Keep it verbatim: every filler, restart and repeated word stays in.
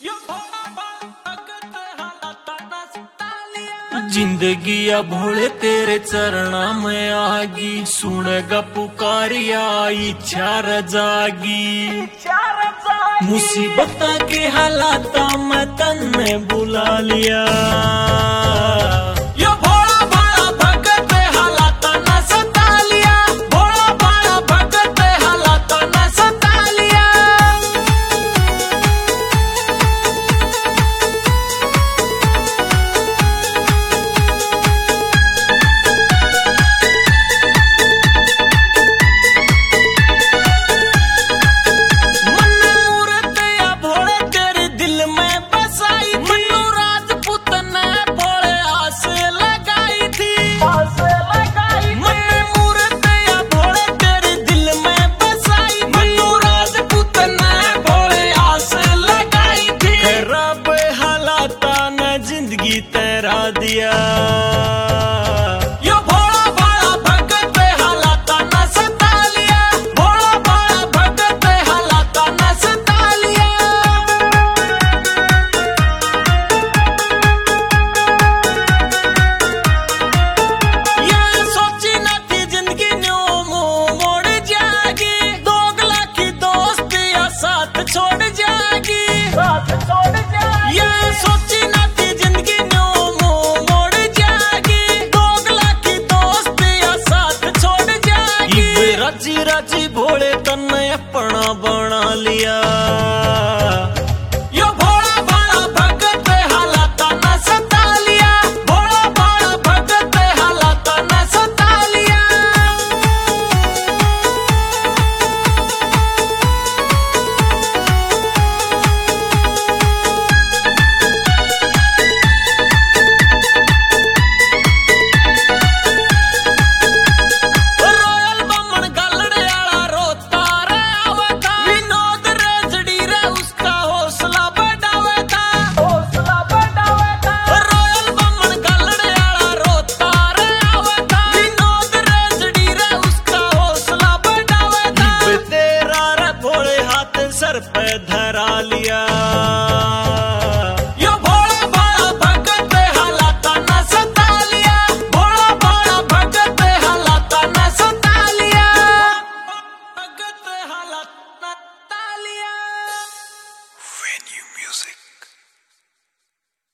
जिंदगी भोले तेरे चरणा में आगी, सुनेगा पुकारिया इच्छा जागी। मुसीबत के हालात में तन्ने बुला लिया, जिंदगी तेरा दिया। यो भोला भाला भगत हालात न सता लिया, भोला भाला भगत हालात न सता लिया। ये सोची न थी जिंदगी न्यू मुंह मोड़ जाएगी, दोगला की दोस्ती या साथ छोड़ जाएगी, साथ छोड़ जाएगी। ये सोच